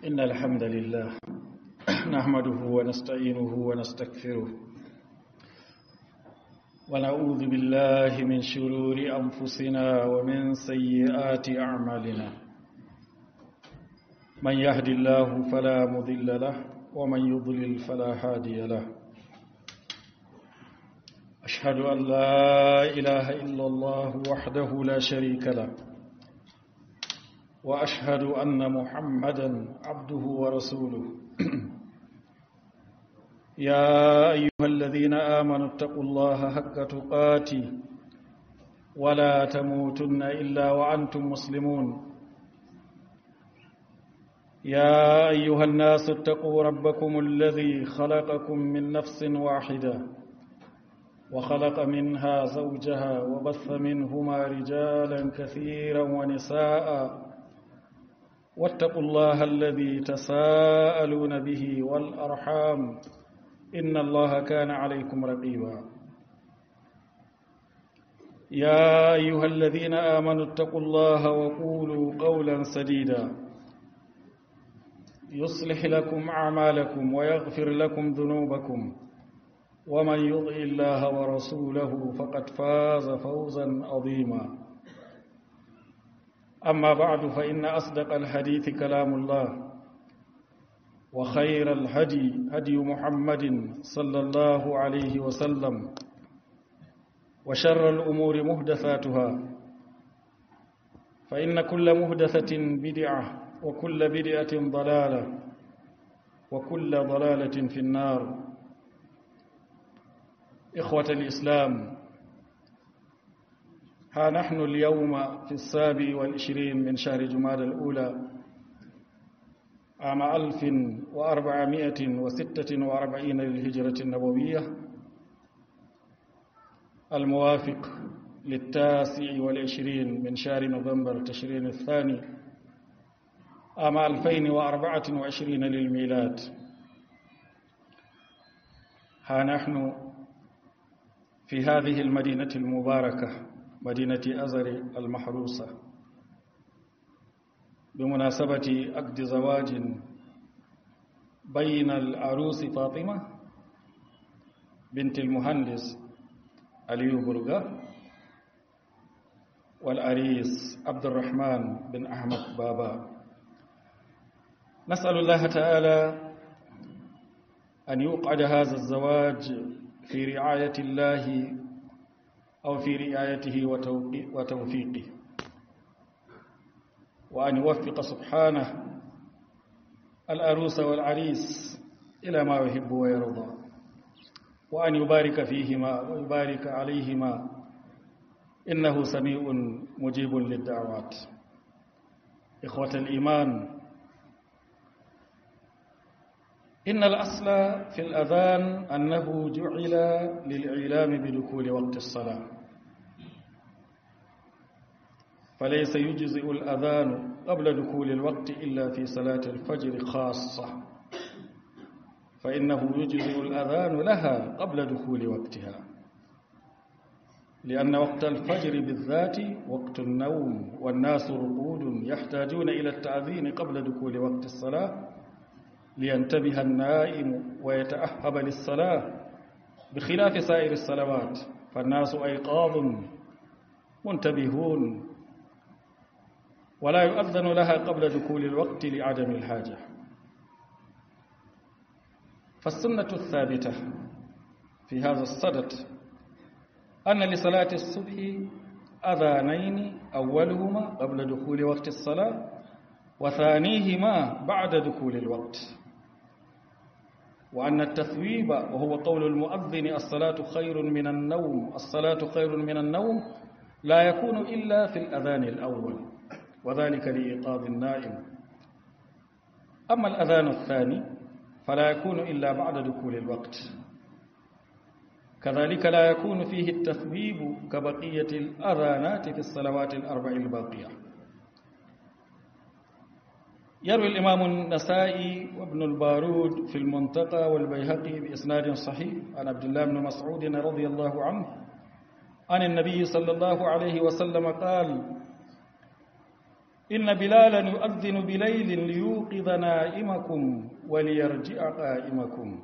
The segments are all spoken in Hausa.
إن الحمد لله نحمده ونستعينه ونستغفره ونعوذ بالله من شرور أنفسنا ومن سيئات أعمالنا من يهد الله فلا مضل له ومن يضلل فلا هادي له أشهد أن لا إله إلا الله وحده لا شريك له وأشهد أن محمدًا عبده ورسوله يا أيها الذين آمنوا اتقوا الله حق تقاته ولا تموتن إلا وأنتم مسلمون يا أيها الناس اتقوا ربكم الذي خلقكم من نفس واحدة وخلق منها زوجها وبث منهما رجالا كثيرا ونساء واتقوا الله الذي تساءلون به والأرحام إن الله كان عليكم رقيبا يا أيها الذين آمنوا اتقوا الله وقولوا قولا سديدا يصلح لكم أعمالكم ويغفر لكم ذنوبكم ومن يطع الله ورسوله فقد فاز فوزا عظيما أما بعد فإن أصدق الحديث كلام الله وخير الهدي هدي محمد صلى الله عليه وسلم وشر الأمور محدثاتها فإن كل محدثة بدعة وكل بدعة ضلالة وكل ضلالة في النار إخوة الإسلام ها نحن اليوم في 27 من شهر جمادى الأولى عام 1446 للهجرة النبوية الموافق 29 من شهر نوفمبر تشرين الثاني عام 2024 للميلاد. ها نحن في هذه المدينة المباركة مدينة أزر المحروسة بمناسبة عقد زواج بين العروس فاطمة بنت المهندس علي برغا والعريس عبد الرحمن بن أحمد بابا. نسأل الله تعالى أن يقعد هذا الزواج في رعاية الله أو في رعايته وتوفيقه، وأن يوفق سبحانه العروس والعريس إلى ما يحب ويرضى، وأن يبارك فيهما ويبارك عليهما إنه سميع مجيب للدعوات. إخوة الإيمان، إن الأصل في الأذان أنه جعل للإعلام بدخول وقت الصلاة، فليس يجزئ الأذان قبل دخول الوقت إلا في صلاة الفجر خاصة، فإنه يجزئ الأذان لها قبل دخول وقتها، لأن وقت الفجر بالذات وقت النوم والناس رقود يحتاجون إلى التأذين قبل دخول وقت الصلاة لينتبه النائم ويتأهب للصلاة، بخلاف سائر الصلوات فالناس أيقاظ منتبهون ولا يؤذن لها قبل دخول الوقت لعدم الحاجة. فالسنة الثابتة في هذا الصدد أن لصلاة الصبح أذانين، أولهما قبل دخول وقت الصلاة وثانيهما بعد دخول الوقت، وأن التثويب وهو قول المؤذن الصلاة خير من النوم، الصلاة خير من النوم، لا يكون إلا في الأذان الأول، وذلك لإيقاظ النائم. أما الأذان الثاني فلا يكون إلا بعد دخول الوقت، كذلك لا يكون فيه التثويب كبقية الأذانات في الصلوات الأربع الباقية. يروي الإمام النسائي وابن البارود في المنتقى والبيهقي بإسناد صحيح عن عبد الله بن مسعود رضي الله عنه عن النبي صلى الله عليه وسلم قال: إن بلالا يؤذن بليل ليوقظ نائمكم وليرجع قائمكم.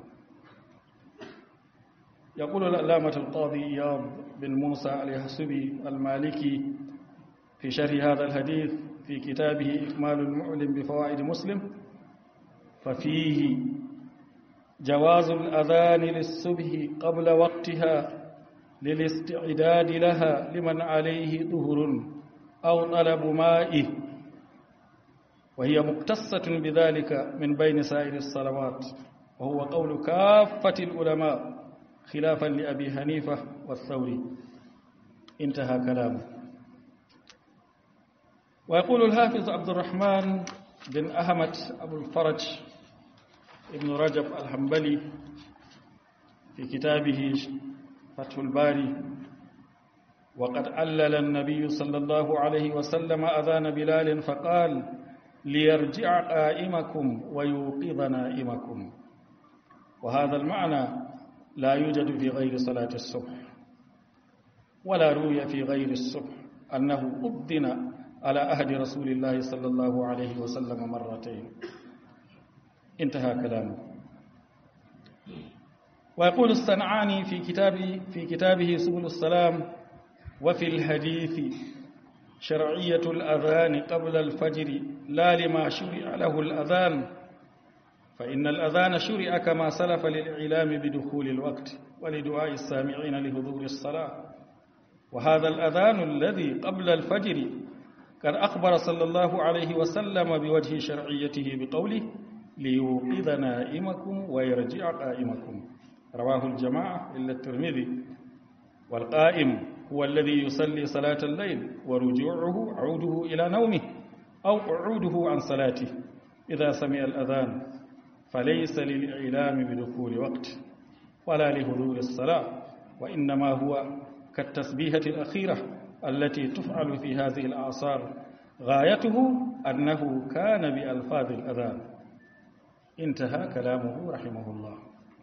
يقول العلامة القاضي إياض بن موسى اليحسبي المالكي في شرح هذا الحديث في كتابه إكمال المعلم بفوائد مسلم: ففيه جواز الأذان للصبح قبل وقتها للاستعداد لها لمن عليه ظهر أو طلب ماء، وهي مقتصة بذلك من بين سائر الصلوات، وهو قول كافة العلماء خلافا لأبي حنيفة والثوري. انتهى كلامه. ويقول الحافظ عبد الرحمن بن أحمد أبو الفرج ابن رجب الحنبلي في كتابه فتح الباري: وقد علل النبي صلى الله عليه وسلم أذان بلال فقال: ليرجع قائمكم ويوقظ نائمكم. وهذا المعنى لا يوجد في غير صلاة الصبح، ولا روي في غير الصبح أنه أذن على عهد رسول الله صلى الله عليه وسلم مرتين. انتهى كلامه. ويقول الصنعاني في كتابه سبل السلام: وفي الحديث شرعية الأذان قبل الفجر لا لما شرع له الأذان، فإن الأذان شرع كما سلف للإعلام بدخول الوقت ولدعاء السامعين لحضور الصلاة. وهذا الأذان الذي قبل الفجر قد أخبر صلى الله عليه وسلم بوجه شرعيته بقوله: ليوقظ نائمكم ويرجع قائمكم، رواه الجماعة إلا الترمذي. والقائم هو الذي يصلي صلاة الليل، ورجوعه عوده إلى نومه أو قعوده عن صلاته إذا سمع الأذان، فليس للإعلام بدخول وقت ولا لحضور الصلاة، وإنما هو كالتسبيحة الأخيرة التي تفعل في هذه الأعصار، غايته أنه كان بألفاظ الأذان. انتهى كلامه رحمه الله.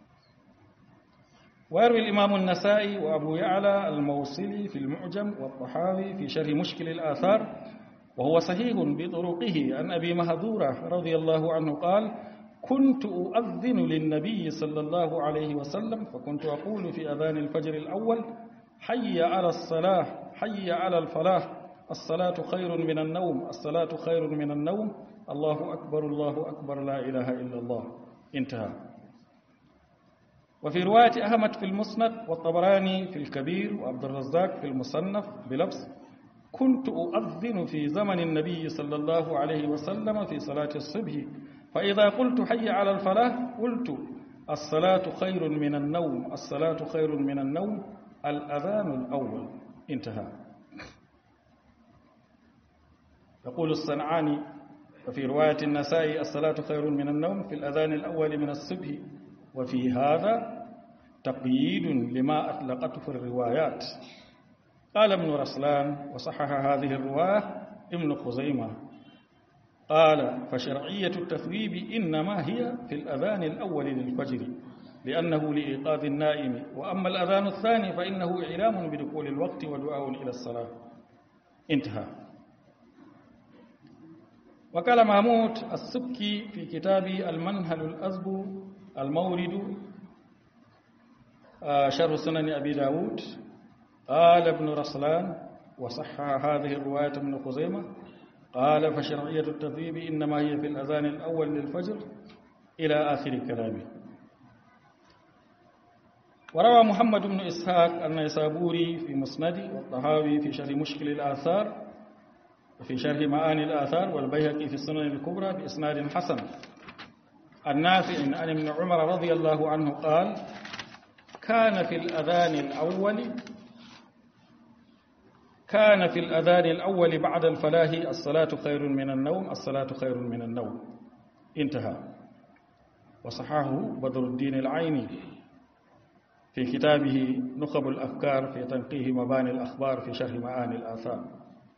ويروي الإمام النسائي وأبو يعلى الموصلي في المعجم والطحاوي في شرح مشكل الآثار، وهو صحيح بطرقه، عن أبي مهذورة رضي الله عنه قال: كنت أؤذن للنبي صلى الله عليه وسلم فكنت أقول في أذان الفجر الأول: حي على الصلاة، حي على الفلاح، الصلاة خير من النوم، الصلاة خير من النوم، الله أكبر الله أكبر، لا إله إلا الله. انتهى. وفي رواية أحمد في المسند والطبراني في الكبير وعبد الرزاق في المصنف بلفظ: كنت أؤذن في زمن النبي صلى الله عليه وسلم في صلاة الصبح، فإذا قلت حي على الفلاح قلت: الصلاة خير من النوم، الصلاة خير من النوم، الأذان الأول. انتهى. يقول الصنعاني: وفي رواية النسائي: الصلاة خير من النوم في الأذان الأول من الصبح. وفي هذا تقييد لما أطلقته في الروايات. قال ابن رسلان وصحح هذه الرواية ابن خزيمة، قال: فشرعية التثويب إنما هي في الأذان الأول للفجر لأنه لإيقاظ النائم، وأما الأذان الثاني فإنه إعلام بدخول الوقت ودعاء إلى الصلاة. انتهى. وقال محمود السبكي في كتابه المنهل الأزب المورد شرح سنن أبي داود، قال ابن رسلان وصحح هذه الرواية من خزيمة، قال: فشرعية التثويب إنما هي في الأذان الأول للفجر إلى آخر كلامه. وروى محمد بن إسحاق النيسابوري في مسنده، والطحاوي في شرح مشكل الآثار وفي شرح معاني الآثار، والبيهقي في السنن الكبرى بإسناد حسن النافع عن ابن عمر رضي الله عنه قال: كان في الأذان الأول بعد الفلاح الصلاة خير من النوم، الصلاة خير من النوم. انتهى. وصححه بدر الدين العيني في كتابه نخب الأفكار في تنقيه مباني الأخبار في شرح معاني الآثار.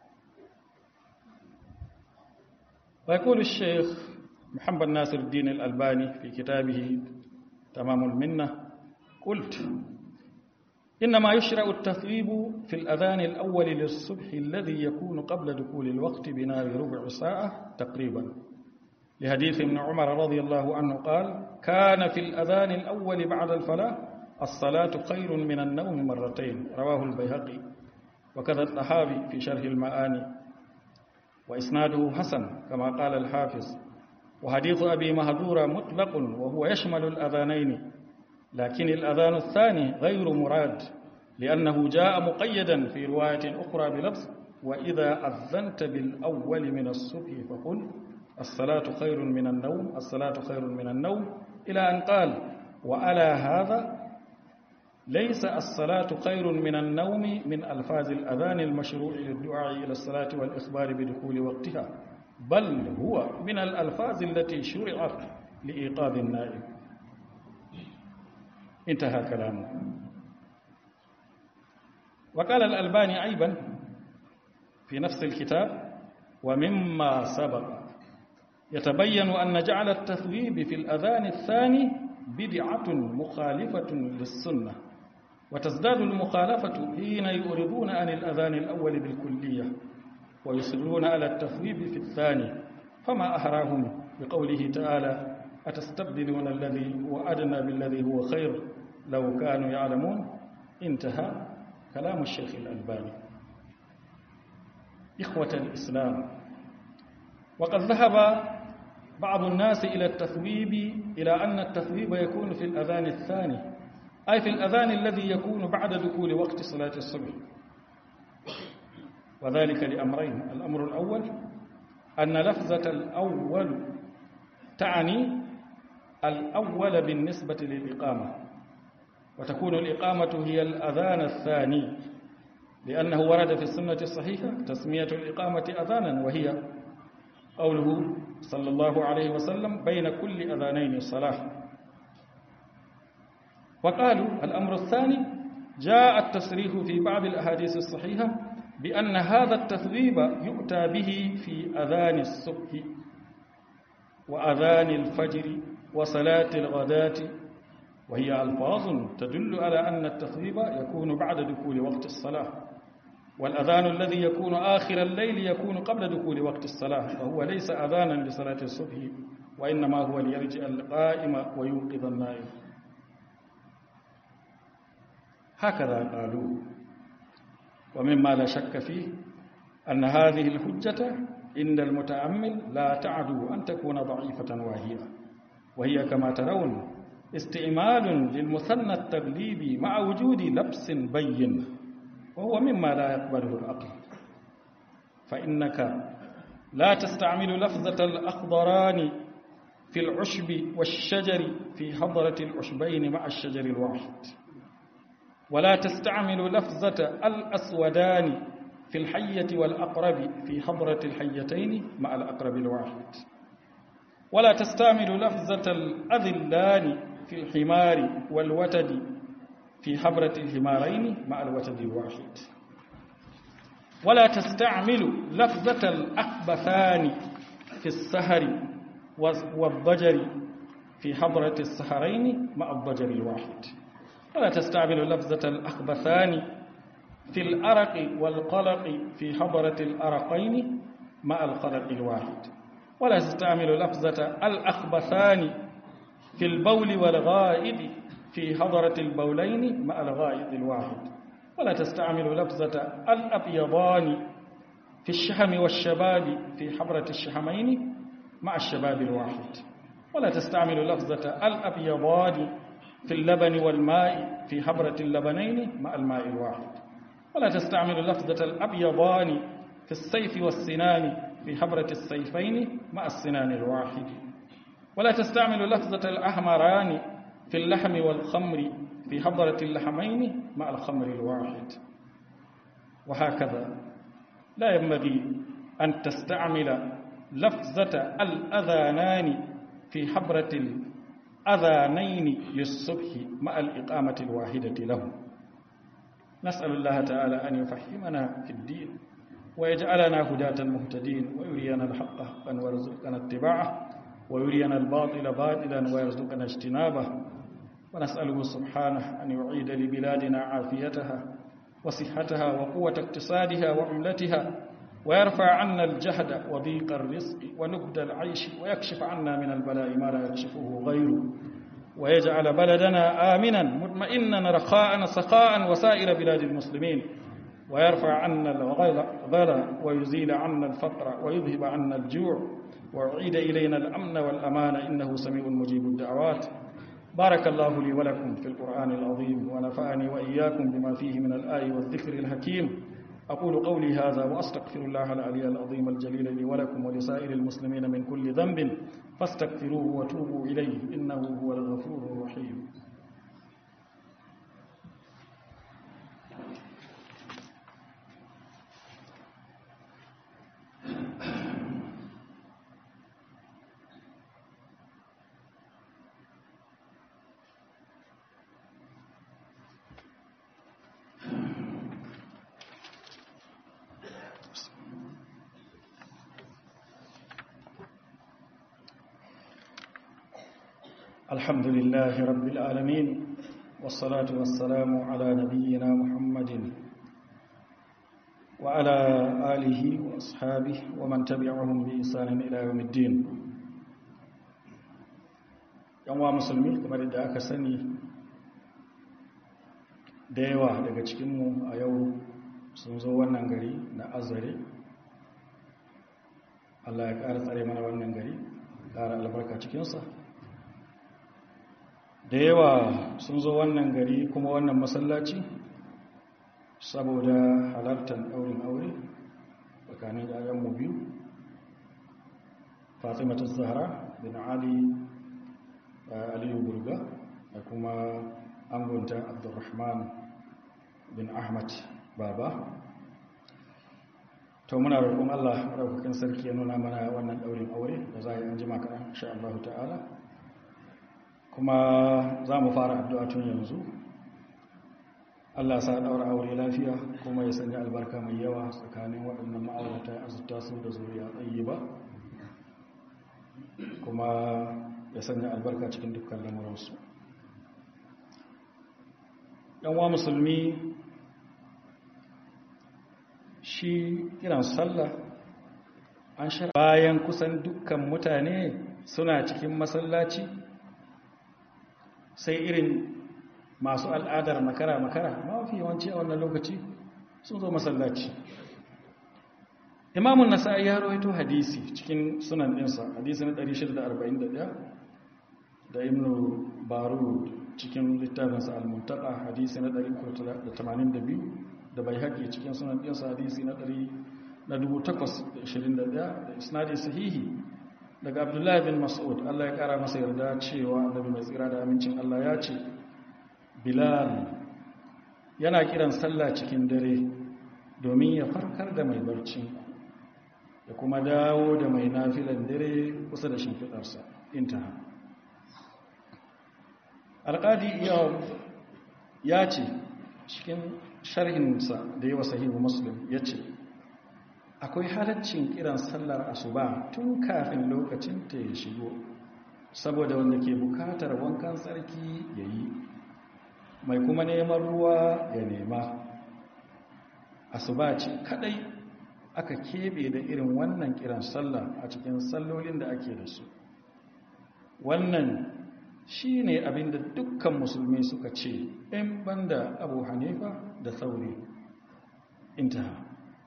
ويقول الشيخ محمد ناصر الدين الألباني في كتابه تمام المنة: قلت: إن الأذان الأول للفجر لا لما شرع له الأذان، وإنما لما سلف للإعلام بدخول الوقت ولدعاء السامعين لحضور الصلاة. انتهى. ويقول الشيخ محمد ناصر الدين الألباني في كتابه تمام المنة: قلت: إنما يشرع التثويب في الأذان الأول للصبح الذي يكون قبل دخول الوقت بنار ربع ساعة تقريبا، لحديث ابن عمر رضي الله عنه قال: كان في الأذان الأول بعد الفلاح الصلاة خير من النوم مرتين، رواه البيهقي، وكذا الطحاوي في شرح المعاني، وإسناده حسن كما قال الحافظ. وحديث أبي مهذورة مطلق وهو يشمل الأذانين، لكن الأذان الثاني غير مراد، لأنه جاء مقيدا في رواية أخرى بلفظ: وإذا أذنت بالأول من الصبح فقل الصلاة خير من النوم، الصلاة خير من النوم، إلى أن قال: وعلى هذا ليس الصلاة خير من النوم من ألفاظ الأذان المشروع للدعاء إلى الصلاة والإخبار بدخول وقتها، بل هو من الألفاظ التي شرعت لإيقاظ النائم. انتهى كلامه. وقال الألباني أيضا في نفس الكتاب: ومما سبق يتبين أن جعل التثويب في الأذان الثاني بدعة مخالفة للسنة، وتزداد المخالفة حين يؤرضون عن الأذان الأول بالكلية ويصرون على التثويب في الثاني، فما أحراهم بقوله تعالى: أتستبدلون الذي هو أدنى بالذي هو خير لو كانوا يعلمون. انتهى كلام الشيخ الألباني. إخوة الإسلام، وقد ذهب بعض الناس إلى التثويب، إلى أن التثويب يكون في الأذان الثاني، أي في الأذان الذي يكون بعد دخول وقت صلاة الصبح، وذلك لأمرين: الأمر الأول أن لفظة الأول تعني الأول بالنسبة للإقامة، وتكون الإقامة هي الأذان الثاني، لأنه ورد في السنة الصحيحة تسمية الإقامة أذانا، وهي قوله صلى الله عليه وسلم: بين كل أذانين صلاة. وقالوا الأمر الثاني: جاء التصريح في بعض الأحاديث الصحيحة بأن هذا التثويب يؤتى به في أذان الصبح وأذان الفجر وصلاة الغداة، وهي ألفاظ تدل على أن التثويب يكون بعد دخول وقت الصلاة، والأذان الذي يكون آخر الليل يكون قبل دخول وقت الصلاة، فهو ليس أذانا لصلاة الصبح، وإنما هو ليرجع القائم ويوقظ النائم. هكذا قالوا. ومما لا شك فيه أن هذه الحجة عند المتأمل لا تعدو أن تكون ضعيفة واهية، وهي كما ترون استعمال للمثنى التغليبي مع وجود لبس بين، وهو مما لا يقبله العقل. فإنك لا تستعمل لفظة الأخضران في العشب والشجر في حضرة العشبين مع الشجر الواحد، ولا تستعمل لفظة الأسودان في الحية والأقرب في حضرة الحيتين مع الأقرب الواحد، ولا تستعمل لفظة الأذلان في الحمار والوتد في حضرة الحمارين مع الوتد الواحد، ولا تستعمل لفظة الأخبثان في السهر والضجر في حضرة السهرين مع الضجر الواحد، ولا تستعمل لفظة الأخبثان في الأرق والقلق في حضرة الأرقين مع القلق الواحد، ولا تستعمل لفظة الأخبثان في البول والغائط في حضرة البولين مع الغائط الواحد، ولا تستعمل لفظة الأبيضان في الشحم والشباب في حضرة الشحمين مع الشباب الواحد، ولا تستعمل لفظة الأبيضان في اللبن والماء في حضرة اللبنين مع الماء الواحد، ولا تستعمل لفظة الأبيضان في السيف والسنان في حضرة السيفين مع السنان الواحد، ولا تستعمل لفظة الأحمران في اللحم والخمر في حضرة اللحمين مع الخمر الواحد. وهكذا لا ينبغي أن تستعمل لفظة الأذانان في حضرة الأذانين للصبح مع الإقامة الواحدة له. نسأل الله تعالى أن يفهمنا في الدين ويجعلنا هداة مهتدين، ويرينا الحق حقا ويرزقنا اتباعه، ويرينا الباطل باطلا ويرزقنا اجتنابه. ونسأله سبحانه أن يعيد لبلادنا عافيتها وصحتها وقوة اقتصادها وعملتها، ويرفع عنا الجهد وضيق الرزق ونكد العيش، ويكشف عنا من البلاء ما لا يكشفه غيره، ويجعل بلدنا آمنا مطمئنا رخاء سخاء وسائر بلاد المسلمين، ويرفع عنا الغلا ويزيل عنا الفقر ويذهب عنا الجوع، ويعيد إلينا الأمن والأمان، إنه سميع مجيب الدعوات. بارك الله لي ولكم في القرآن العظيم، ونفعني وإياكم بما فيه من الآي والذكر الحكيم. أقول قولي هذا وأستغفر الله العلي العظيم الجليل لي ولكم ولسائر المسلمين من كل ذنب فاستغفروه وتوبوا إليه، إنه هو الغفور الرحيم. الحمد لله رب العالمين، والصلاة والسلام على نبينا محمد وعلى آله وأصحابه ومن تبعهم بإحسان إلى يوم الدين. yanwa musulmi, kamar da aka sani, da yawa daga cikinmu a yau sun zo wannan gari na Azare. Allah ya ƙara tsare mana wannan gari, ƙara albarka cikinsa. Da yawa sun zo wannan gari kuma wannan masallaci saboda halartar ɗaurin aure tsakanin ‘ya'yanmu biyu, Fatimatu Zahra bin Aliyu Burga da kuma angonta Abdulrahman bin Ahmad Baba. To muna roƙon Allah maɗaukakin sarki ya nuna mana wannan ɗaurin aure da za a yi an jima kaɗan insha Allah ta'ala. Kuma za mu fara addu'a tun yanzu. Allah sa ɗaura aure lafiya kuma ya sanya albarka mai yawa tsakanin waɗannan ma'aurata ya azurta su da zuriya tsayi ba, kuma ya sanya albarka cikin dukkan lamuransu. ‘Yanwa musulmi, shi kiran sallah an shara bayan kusan dukkan mutane suna cikin masallaci, sai irin masu al'adar makara-makara mafi yawanci a wannan lokaci sun zo masallaci. Imamun Nasa'i ya rawaito hadisi cikin sunan ɗinsa, hadisi na 641, da Ibn Barud cikin littafinsa Al-Muntaka hadisi na 382, da Baihaqi cikin sunan ɗinsa hadisi na 821, da isnadi sahihi daga Abdullahi bin Mas'ud, Allah ya kara masa yarda cewa Annabi mai tsira da amincin Allah ya ce, Bilal yana kiran sallah cikin dare domin ya farkar da mai barci ya kuma dawo da mai nafilan dare kusa da shimfidarsa. Intaha. Al-Qadi ya ce cikin sharhinsa da yawa sahihu Muslim, ya ce akwai halaccin kiran sallar asuba tun kafin lokacin ta ya shigo, saboda wanda ke bukatar wankan tsarki ya yi, mai kuma neman ruwa ya nema. Asuba ce kadai aka keɓe da irin wannan kiran sallah a cikin sallolin da ake da su. Wannan shi ne abinda dukkan musulmi suka ce, in banda Abu Hanifa da Sauri. Intaha.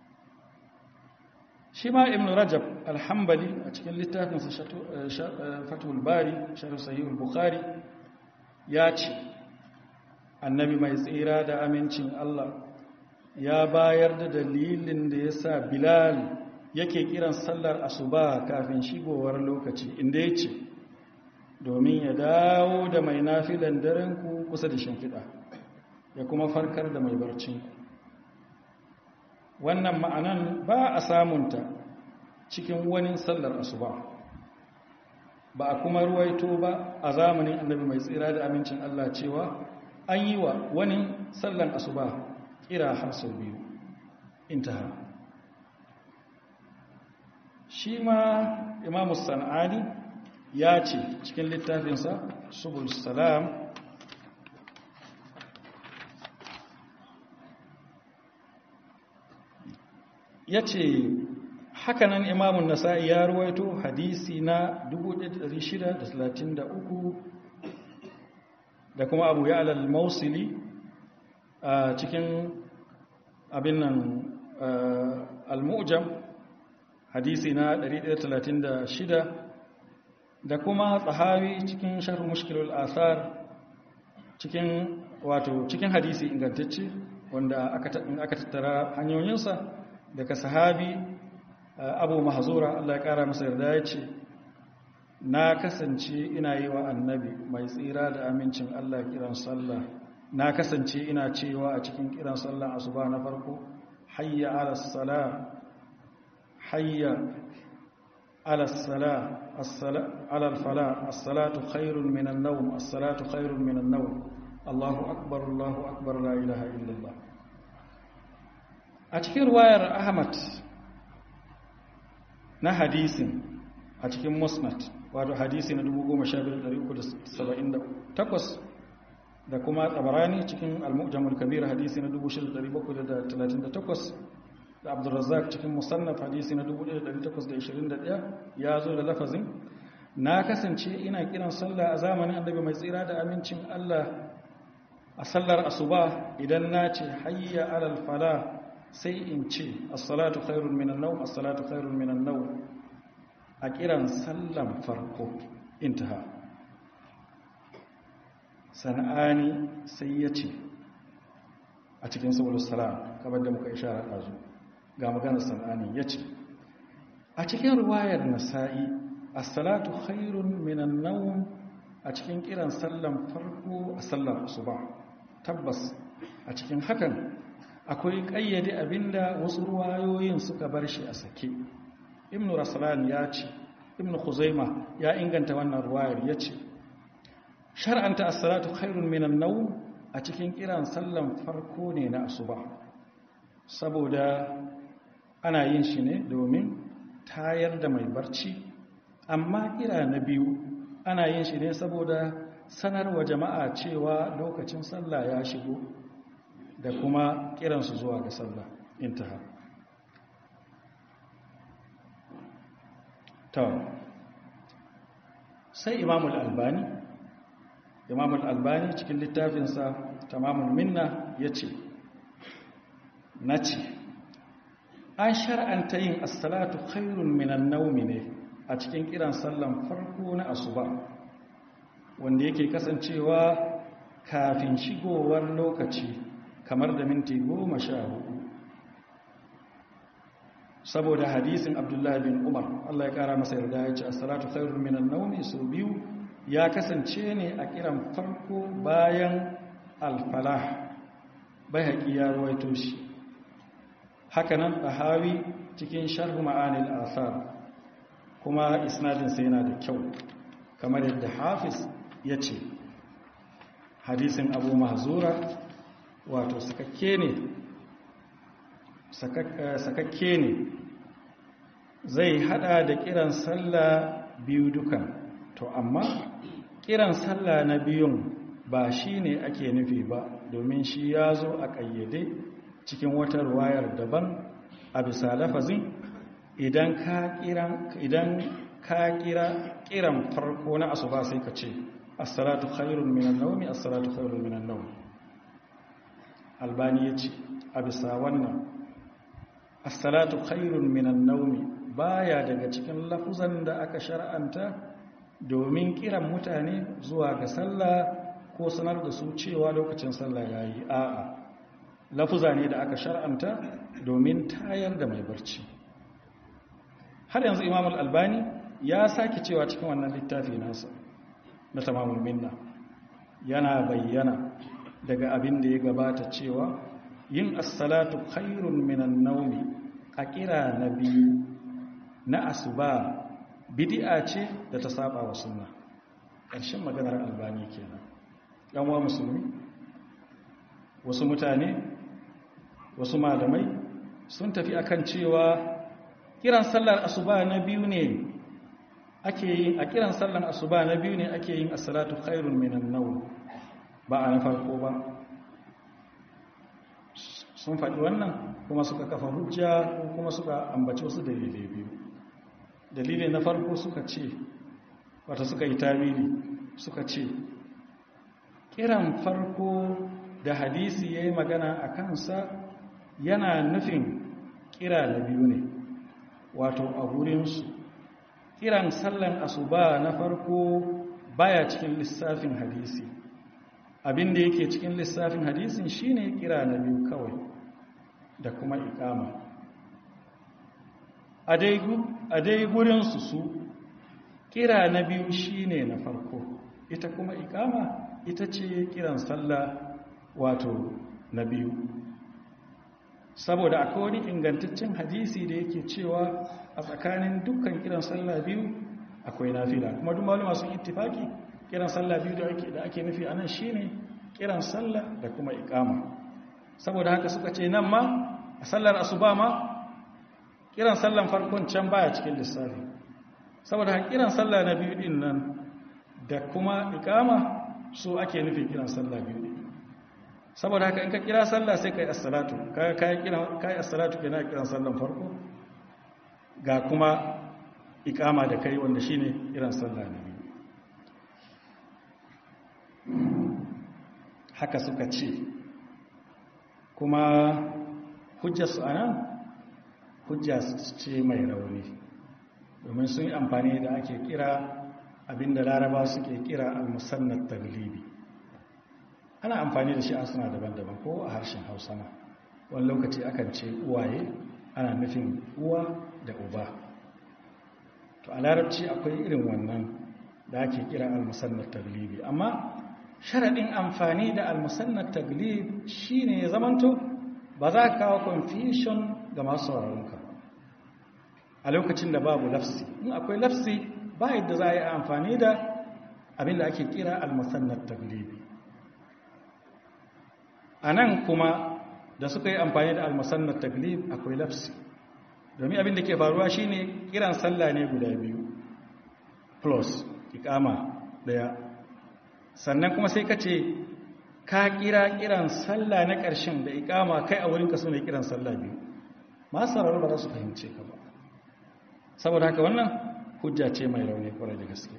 Shi ma Ibn Rajab al-Hanbali a cikin littafinsa Fathul Bari, Sharh Sahih al-Bukhari, ya ce Annabi mai tsira da amincin Allah ya bayar da dalilin da ya sa Bilal yake kiran sallar asuba kafin shigowar lokaci, inda ya ce domin ya dawo da mai nafilan darenku kusa da shimfiɗa ya kuma farkar da mai barcinku. Wannan ma'anan ba a samunta cikin wani sallar asuba, ba a kuma ruwaito ba a zamanin Annabi mai tsira da amincin Allah cewa an yi wa wani sallar asuba kira har sau biyu. Intaha. Shi ma Imamu San'ani ya ce cikin littafinsa Subul Salam yace hakanan imamun nasa'i ya ruwaito hadisi na 1633 da kuma abu ya'la al-mausili a cikin abin nan al-mu'jam hadisi na 136 da kuma tsahawi cikin sharh mushkilul asar cikin hadisi ingantacce wanda aka tattara hanyoyinsa daga sahabi abu mahzura Allah ya kara masa yarda ya ce na kasance ina yi wa annabi mai tsira da amincin Allah kiran sallah na kasance ina cewa a cikin kiran sallah asuba na farko hayya ala salah hayya ala salah ala al-falah as-salatu khairun min an-nawm as-salatu khairun min an-nawm Allahu akbar la ilaha illallah. A cikin riwayar Ahmad na hadisin a cikin musnad wato hadisi na 12378 da kuma tabarani cikin al-mu'jam al-kabir hadisi na 6738 da Abdurrazzaq cikin musannaf hadisi na 1821 ya zo da lafazin na kasance ina kiran sallah a zamanin annabi mai tsira da amincin Allah a sallar asuba idan na ce hayya alal falah sai in ce as-salatu khairun minan nawm as-salatu khairun minan nawm a kiran sallan farko intaha. Sana'ani sai ya ce a cikin saboda salam kamar da muka ishara ɗazu ga maganar sana'ani ya ce a cikin ruwayar nasa'i as-salatu khairun minan nawm a cikin kiran sallan farko a sallar asuba tabbas a cikin hakan akwai ƙayyade abinda wasu ruwayoyin suka bar shi a sake. Ibn Raslan ya ce Ibn Khuzaima ya inganta wannan ruwayar ya ce shar'anta as-salatu khairun minan nawm a cikin kiran sallan farko ne na asuba saboda ana yin shi ne domin tayar da mai barci, amma kira na biyu ana yin shi ne saboda sanarwa jama'a cewa lokacin sallah ya shigo da kuma kiransu zuwa ga sallah intaha. Sai Imamul Albani cikin littafinsa Tamamul Minna ya ce na ce an shar'anta yin as-salatu khairun minan nawmi ne a cikin kiran sallan farko na asuba wanda yake kasancewa kafin shigowar lokaci kamar da minti 14 saboda hadisin Abdullah bin Umar Allah ya kara masa yarda ya ce as-salatu khairun minan nawmi so biyu ya kasance ne a kiran farko bayan al-falah Baihaqi ya rawaito shi hakanan Tahawi cikin sharh ma'anil athar kuma isnadin sa yana da kyau kamar yadda Hafiz ya ce hadisin Abu Mahzura wato sakakke ne zai hada da kiran sallah biyu dukan to amma kiran sallah na biyun ba shi ne ake nufi ba domin shi ya zo a ƙayyade cikin wata ruwayar daban a bisa lafazin idan ka kira kiran farko na asuba sai ka ce as-salatu khairun minan nawmi as-salatu khairun minan nawm. Albani ya ce a bisa wannan as-salatu khairun minan nawmi baya daga cikin lafuzan da aka shar'anta domin kiran mutane zuwa ga sallah ko sanar da su cewa lokacin sallah yayi a'a lafuza ne da aka shar'anta domin tayar da mai barci. Har yanzu Imam Al-Albani ya sake cewa cikin wannan littafi nasa na Tamamul Minna yana bayyana daga abin da ya gabata cewa yin as-salatu khairun minan nawmi a kira na biyu na asuba bid'a ce da ta saba wa sunna. Ƙarshen maganar Albani kenan. Yan uwa musulmi, wasu mutane, wasu malamai sun tafi akan cewa kiran sallar asuba na biyu ne ake yin a kiran sallar asuba na biyu ne ake yin as-salatu khairun minan nawm ba a na farko ba. sun faɗi wannan kuma suka kafa hujja kuma suka ambaci wasu dalilai biyu. Dalilai na farko suka ce wata suka yi tawili suka ce kiran farko da hadisi ya yi magana a kansa yana nufin kira na biyu ne, wato a gurinsu kiran sallan asuba na farko baya cikin lissafin hadisi. Abin da yake cikin lissafin hadisin shine kira na biyu kawai da kuma iqama. A dai gurinsu su kira na biyu shine na farko, ita kuma iqama ita ce kiran sallah wato na biyu. Saboda akwai wani ingantaccen hadisi da yake cewa a tsakanin dukkan kiran sallah biyu akwai nafila, kuma duk malama sun ittifaki kiran sallah biyu da ake nufi anan shine kiran sallah da kuma iqama. Saboda haka suka ce nan ma a sallar asuba ma kiran sallan farkon can baya cikin lissafi. Saboda haka kiran sallah na biyu din nan da kuma iqama so ake nufi kiran sallah biyu din. Saboda haka in ka kira sallah sai kai as-salatu, kai as-salatu kenan kiran sallan farko ga kuma iqama da kai wanda shine kiran sallah na biyu. Haka suka ce, kuma hujjarsu a nan hujja ce mai rauni, domin sun yi amfani da ake kira abinda laraba suke kira al-musannat taglibi. Ana amfani da shi a suna daban-daban ko a harshen hausa ma wani lokaci akan ce uwaye ana nufin uwa da uba. To a larabci akwai irin wannan da ake kira al-musannat taglibi, amma sharaɗin amfani da al-musannat taglib shine ya zamanto ba za ka kawo confusion ga masu sauraronka a lokacin da babu lafsi. In akwai lafsi ba yadda za a yi amfani da abin da ake kira al-musannat taglibi. A nan kuma da suka yi amfani da al-musannat taglib akwai lafsi, domin abin da ke faruwa shine kiran sallah ne guda biyu plus iqama daya, sannan kuma sai ka ce ka kiran sallah na ƙarshen da iqama kai a wurinka su ne kiran sallah biyu. Masu sauraro ba za su fahimce ka ba. Saboda haka wannan hujja ce mai rauni kwarai da gaske.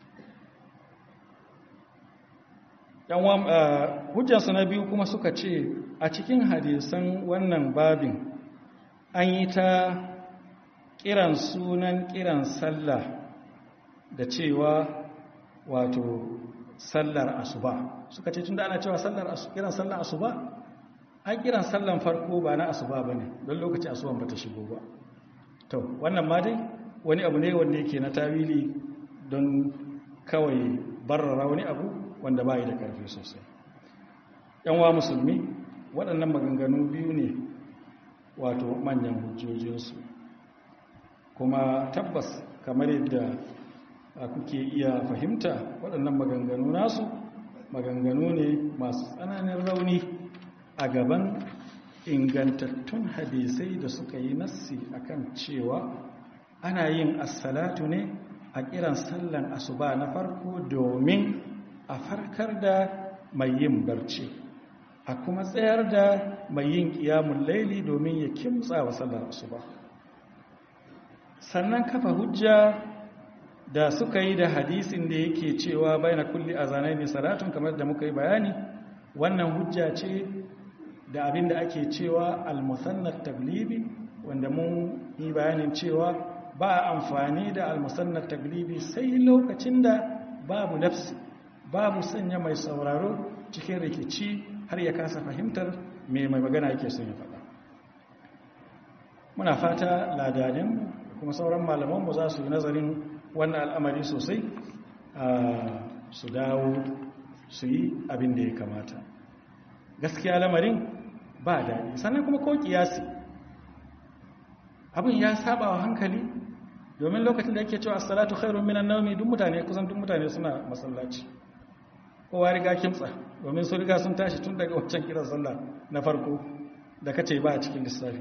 Hujjansu na biyu kuma suka ce a cikin hadisan wannan babin an yi ta kiran sunan kiran sallah da cewa wato sallar asuba. Suka ce tunda ana cewa kiran sallar asuba, an kiran sallan farko ba na asuba bane don lokaci asuban bata shigo ba. To wannan ma dai wani abu ne wanda yake na tawili don kawai barrara wani abu wanda ba yi da karfi sosai. Yanwa musulmi, waɗannan maganganu biyu ne wato manyan hujjojinsu, kuma tabbas kamar yadda kuke iya fahimta waɗannan maganganu nasu maganganu ne masu tsananin rauni a gaban ingantattun hadisai da suka yi nassi akan cewa ana yin assalatu ne a kiran sallan asuba na farko domin a farkar da mai yin barci, a kuma tsayar da mai yin ƙiyamun laili domin ya kimtsa wa sallar asuba. Sannan kafa hujja da suka yi da hadisin da yake cewa baina kulli azanaini salatun, kamar da muka yi bayani, wannan hujja ce da abin da ake cewa al-musannat taglibi, wanda mun yi bayanin cewa ba amfani da al-musannat taglibi sai lokacin da babu nafsi, babu sanya mai sauraro cikin rikici har ya kasa fahimtar me mai magana yake son ya faɗa. Muna fata ladaninmu kuma sauran malamanmu za su yi nazarin wannan al'amari sosai, su dawo su yi abin da ya kamata. Gaskiya lamarin ba daɗi, sannan kuma ko kiyasi abin ya saba wa hankali, domin lokacin da yake cewa as-salatu khairun minan nawmi kusan duk mutane suna masallaci, kowa riga kimtsa, domin su riga sun tashi tun daga wancan kiran sallah na farko da kace ba a cikin lissafi.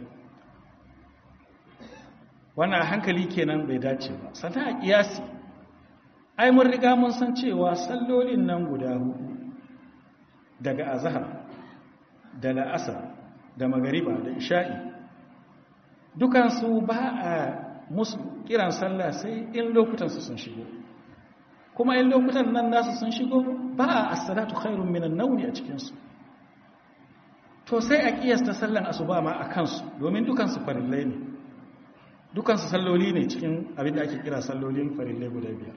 Wannan a hankali kenan bai dace ba. Sannan a kiyasi ai mun riga mun san cewa sallolin nan guda hudu daga azhar da la'asar da magariba da isha'i dukansu ba a musu kiran sallah sai in lokutansu sun shigo, kuma in lokutan nan nasu sun shigo ba a as-salatu khairun minan nawmi a cikinsu. To sai a kiyasta sallan asuba ma a kansu, domin dukansu farillai ne, dukansu salloli ne cikin abin da ake kira sallolin farillai guda biyar.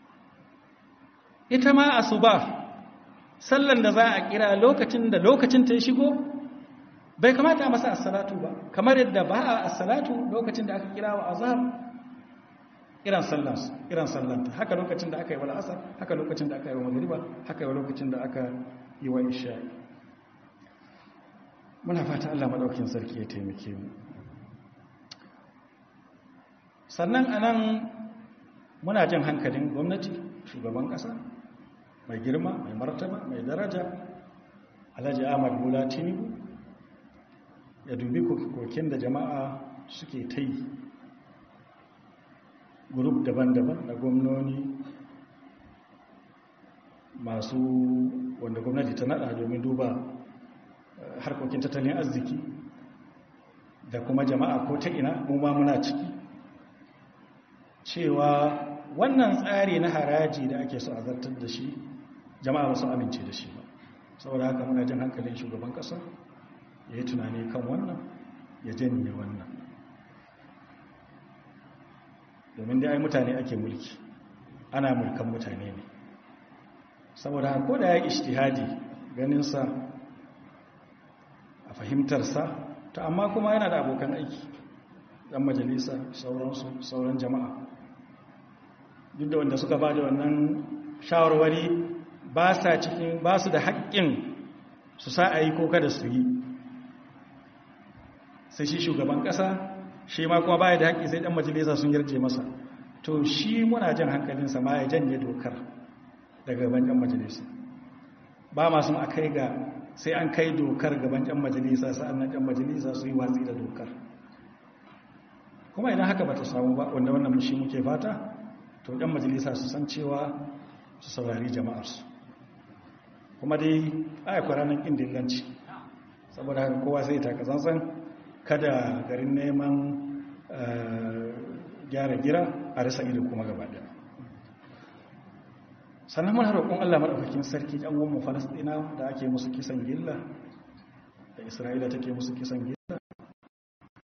Ita ma asuba sallan da za a kira lokacin da lokacin ta shigo bai kamata a masa as-salatu ba, kamar yadda ba a as-salatu lokacin da aka kira wa azhar kiran sallanta, haka lokacin da aka yi wal asar, haka lokacin da aka yi wa magriba, haka lokacin da aka yi wa isha. Muna fata Allah madaukakin sarki ya taimake mu. Sannan anan muna jin hankalin gwamnati, shugaban kasa mai girma, mai martaba, mai daraja Alhaji Ahmad Bola Tinubu ya dubi koken da jama'a suke ta yi, grup daban-daban na gwamnoni masu wanda gwamnati ta nada domin duba harkokin tattalin arziki da kuma jama'a ko ta ina mu ma muna ciki, cewa wannan tsari na haraji da ake so a zartar da shi jama'a ba su amince da shi ba. Saboda haka muna jin hankalin shugaban kasa ya yi tunani kan wannan, ya janye wannan, domin dai ai mutane ake mulki, ana mulkan mutane ne. Saboda haka ko da ya yi ijtihadi ganinsa a fahimtarsa, ta amma kuma yana da abokan aiki, ɗan majalisa, sauran jama'a, duk da wanda suka ba da wannan shawarwari ba su da haƙƙin su sa a yi ko kada su yi, sai shi shugaban ƙasa, shi ma kuma baya da haƙƙi sai ɗan majalisa sun yarje masa. To shi muna jan hankalinsa ma ya janye dokar daga gaban ɗan majalisa. Ba masu a kai ga sai an kai dokar gaban ɗan majalisa sa'annan ɗan majalisa su yi watsi da dokar. Kuma idan haka ba ta samu ba, wanda wannan shi muke fata, to ɗan majalisa su san cewa su saurari jama'arsu. Kuma dai ayyakwa ranar ƙin dillanci, saboda haka kowa sai ta kazansan kada garin neman gyara gira a rasa ido kuma gaba ɗaya. Sannan muna roƙon Allah maɗaukakin sarki ɗan uwanmu Falasɗinawa da ake musu kisan gilla, da Isra'ila take musu kisan gilla.